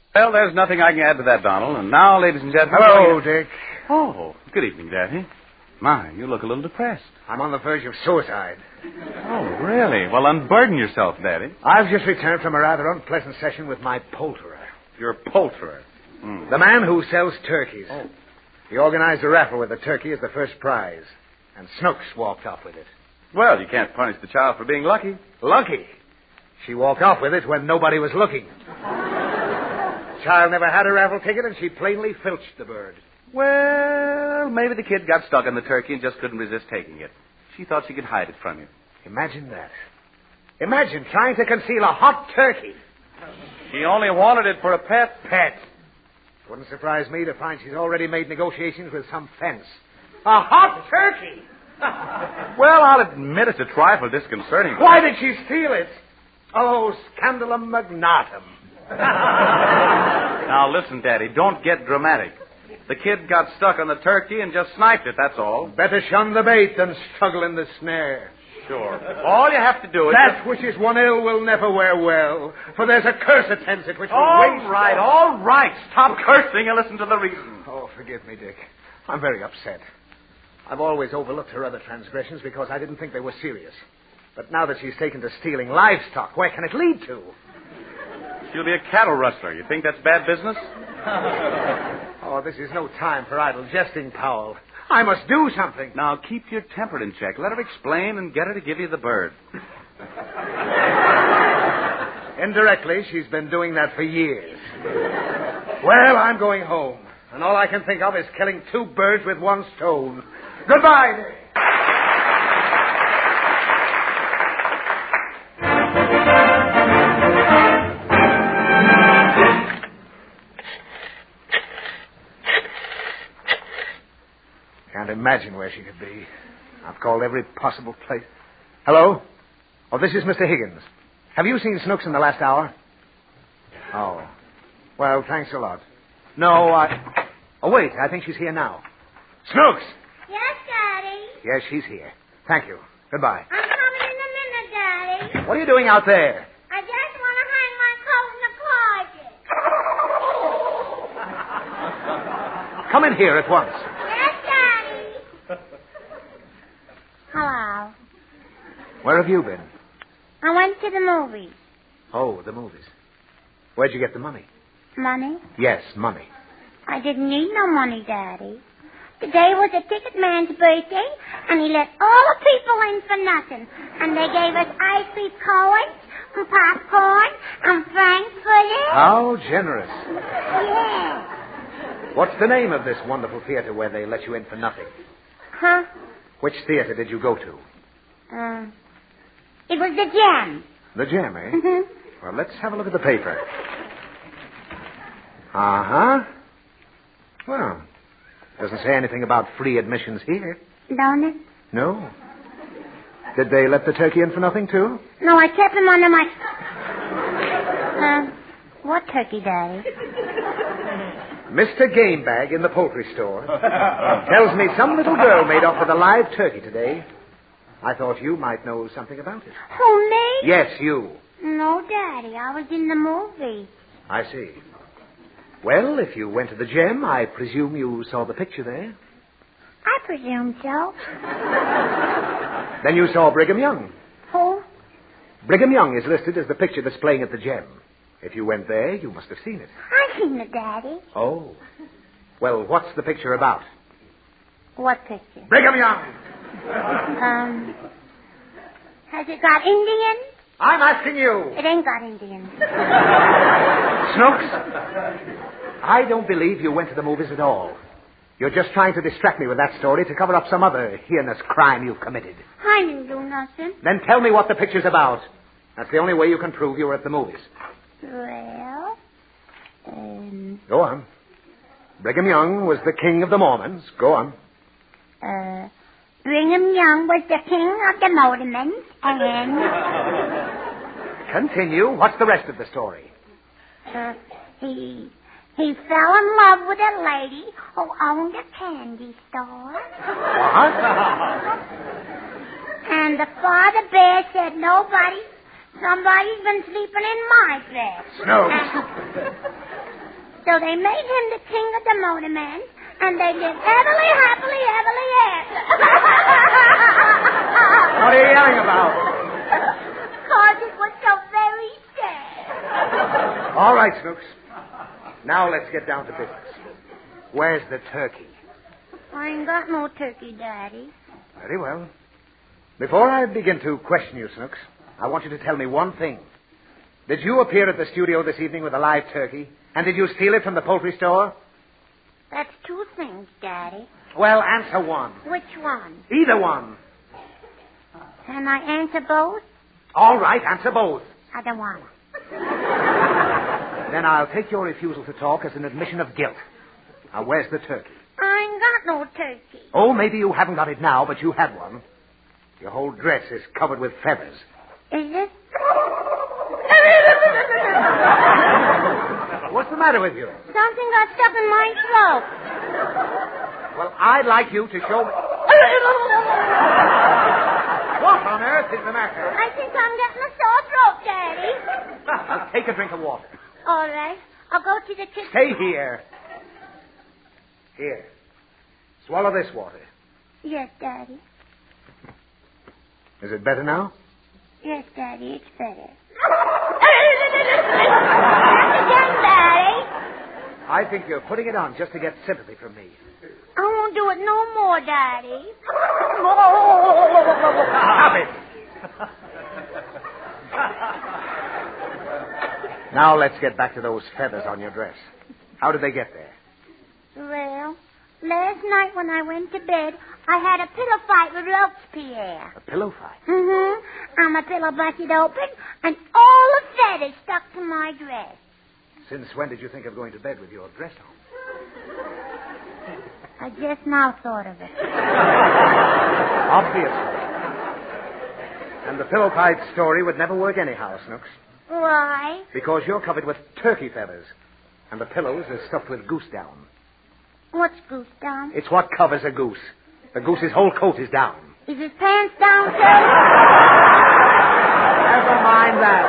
Well, there's nothing I can add to that, Donald. And now, ladies and gentlemen... Hello, Dick. Oh, good evening, Daddy. My, you look a little depressed. I'm on the verge of suicide. Oh, really? Well, unburden yourself, Daddy. I've just returned from a rather unpleasant session with my poulterer. Your poulterer. The man who sells turkeys. Oh. He organized a raffle with a turkey as the first prize. And Snooks walked off with it. Well, you can't punish the child for being lucky. Lucky? She walked off with it when nobody was looking. Child never had a raffle ticket, and she plainly filched the bird. Well, maybe the kid got stuck in the turkey and just couldn't resist taking it. She thought she could hide it from you. Imagine that. Imagine trying to conceal a hot turkey. She only wanted it for a pet. Pet. Wouldn't surprise me to find she's already made negotiations with some fence. A hot turkey! Well, I'll admit it's a trifle disconcerting. Why did she steal it? Oh, scandalum magnatum. Now, listen, Daddy, don't get dramatic. The kid got stuck on the turkey and just sniped it, that's all. Better shun the bait than struggle in the snare. Sure. All you have to do is... That which is one ill will never wear well, for there's a curse attends it which will All right. Stop cursing and listen to the reason. Oh, forgive me, Dick. I'm very upset. I've always overlooked her other transgressions because I didn't think they were serious. But now that she's taken to stealing livestock, where can it lead to? She'll be a cattle rustler. You think that's bad business? Oh, this is no time for idle jesting, Powell. I must do something. Now, keep your temper in check. Let her explain and get her to give you the bird. Indirectly, she's been doing that for years. Well, I'm going home. And all I can think of is killing two birds with one stone. Goodbye, Dick. Can't imagine where she could be. I've called every possible place. Hello? Oh, this is Mr. Higgins. Have you seen Snooks in the last hour? Oh. Well, thanks a lot. No, Oh, wait. I think she's here now. Snooks! Yes, Daddy? Yes, she's here. Thank you. Goodbye. I'm coming in a minute, Daddy. What are you doing out there? I just want to hang my coat in the closet. Come in here at once. Yes, Daddy. Hello. Where have you been? I went to the movies. Oh, the movies. Where'd you get the money? Money? Yes, money. I didn't need no money, Daddy. Today was a ticket man's birthday, and he let all the people in for nothing. And they gave us ice cream cones and popcorn and frankfurters. How generous. Yeah. What's the name of this wonderful theater where they let you in for nothing? Huh? Which theater did you go to? It was the Gem. The Gem, eh? Mm-hmm. Well, let's have a look at the paper. Uh-huh. Well, doesn't say anything about free admissions here. Don't it? No. Did they let the turkey in for nothing, too? No, I kept him under my... what turkey, Daddy? Mr. Gamebag in the poultry store tells me some little girl made off with a live turkey today. I thought you might know something about it. Who, me? Yes, you. No, Daddy. I was in the movie. I see. Well, if you went to the Gem, I presume you saw the picture there. I presume so. Then you saw Brigham Young. Who? Brigham Young is listed as the picture that's playing at the Gem. If you went there, you must have seen it. I've seen it, Daddy. Oh. Well, what's the picture about? What picture? Brigham Young! Has it got Indians? I'm asking you. It ain't got Indians. Snooks, I don't believe you went to the movies at all. You're just trying to distract me with that story to cover up some other heinous crime you've committed. I didn't do nothing. Then tell me what the picture's about. That's the only way you can prove you were at the movies. Well, Go on. Brigham Young was the king of the Mormons. Go on. Brigham Young was the king of the Mormons, and... Continue. What's the rest of the story? He fell in love with a lady who owned a candy store. What? And the father bear said, somebody's been sleeping in my bed. Snooks. So they made him the king of the motormen, and they lived happily after. What are you yelling about? Because it was so very sad. All right, Snooks. Now let's get down to business. Where's the turkey? I ain't got no turkey, Daddy. Very well. Before I begin to question you, Snooks, I want you to tell me one thing. Did you appear at the studio this evening with a live turkey? And did you steal it from the poultry store? That's two things, Daddy. Well, answer one. Which one? Either one. Can I answer both? All right, answer both. I don't want to. Then I'll take your refusal to talk as an admission of guilt. Now, where's the turkey? I ain't got no turkey. Oh, maybe you haven't got it now, but you had one. Your whole dress is covered with feathers. Is it? What's the matter with you? Something got stuck in my throat. Well, I'd like you to show me... What on earth is the matter? I think I'm getting a sore throat, Daddy. I'll take a drink of water. All right. I'll go to the kitchen. Stay here. Here. Swallow this water. Yes, Daddy. Is it better now? Yes, Daddy, it's better. Again, Daddy. I think you're putting it on just to get sympathy from me. I won't do it no more, Daddy. Stop it. Now let's get back to those feathers on your dress. How did they get there? Well, last night when I went to bed, I had a pillow fight with Robespierre. A pillow fight? Mm-hmm. And my pillow busted open, and all the feathers stuck to my dress. Since when did you think of going to bed with your dress on? I just now thought of it. Obviously. And the pillow fight story would never work anyhow, Snooks. Why? Because you're covered with turkey feathers, and the pillows are stuffed with goose down. What's goose down? It's what covers a goose. The goose's whole coat is down. Is his pants down, too? Never mind that.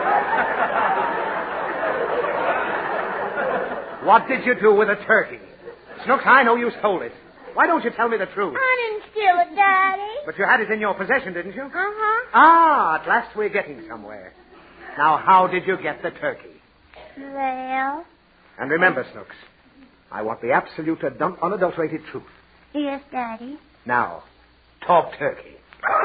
What did you do with the turkey? Snooks, I know you stole it. Why don't you tell me the truth? I didn't steal it, Daddy. But you had it in your possession, didn't you? Uh-huh. Ah, at last we're getting somewhere. Now, how did you get the turkey? Well? And remember, Snooks, I want the absolute, unadulterated truth. Yes, Daddy. Now, talk turkey.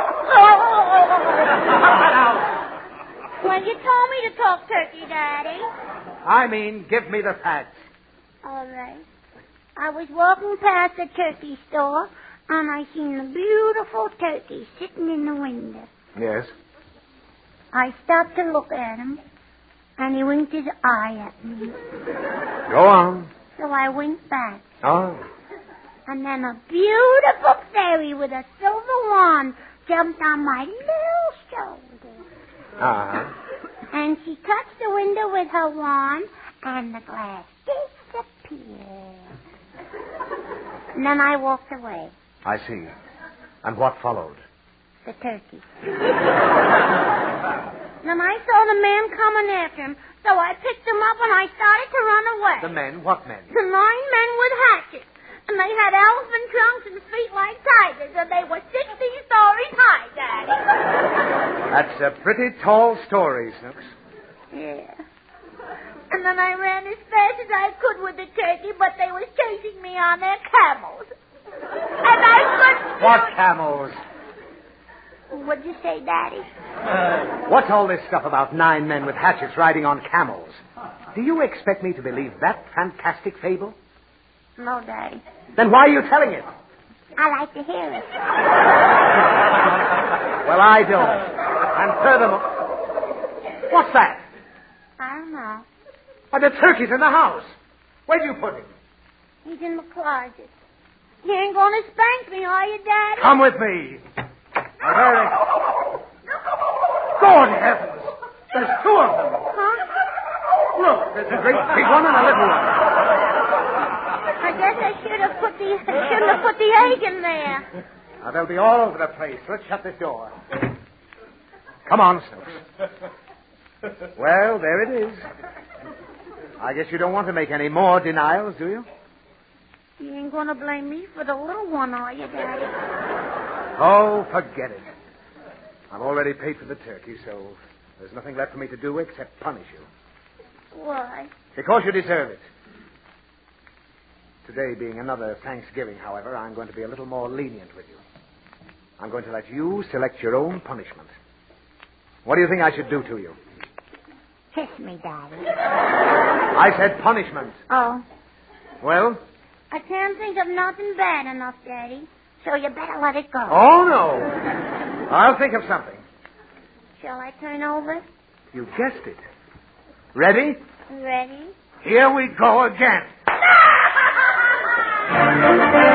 Well, you told me to talk turkey, Daddy. I mean, give me the facts. All right. I was walking past the turkey store, and I seen a beautiful turkey sitting in the window. Yes? I stopped to look at him, and he winked his eye at me. Go on. So I winked back. Oh. And then a beautiful fairy with a silver wand jumped on my little shoulder. Uh-huh. And she touched the window with her wand, and the glass disappeared. And then I walked away. I see. And what followed? The turkey. Then I saw the man coming after him, so I picked him up and I started to run away. The men? What men? The 9 men with hatchets. And they had elephant trunks and feet like tigers, and they were 16 stories high, Daddy. That's a pretty tall story, Snooks. Yeah. And then I ran as fast as I could with the turkey, but they was chasing me on their camels. And I couldn't... What camels? What'd you say, Daddy? What's all this stuff about 9 men with hatchets riding on camels? Do you expect me to believe that fantastic fable? No, Daddy. Then why are you telling it? I like to hear it. Well, I don't. And furthermore... What's that? I don't know. Why, the turkey's in the house. Where'd you put him? He's in the closet. You ain't going to spank me, are you, Daddy? Come with me. Now, there it... Good heavens! There's 2 of them. Huh? Look, there's a great big one and a little one. I guess I shouldn't have put the egg in there. Now, they'll be all over the place. Let's shut this door. Come on, Snooks. Well, there it is. I guess you don't want to make any more denials, do you? You ain't going to blame me for the little one, are you, Daddy? Oh, forget it. I've already paid for the turkey, so there's nothing left for me to do except punish you. Why? Because you deserve it. Today being another Thanksgiving, however, I'm going to be a little more lenient with you. I'm going to let you select your own punishment. What do you think I should do to you? Kiss me, Daddy. I said punishment. Oh. Well? I can't think of nothing bad enough, Daddy. So you better let it go. Oh, no. I'll think of something. Shall I turn over? You guessed it. Ready? Ready? Here we go again.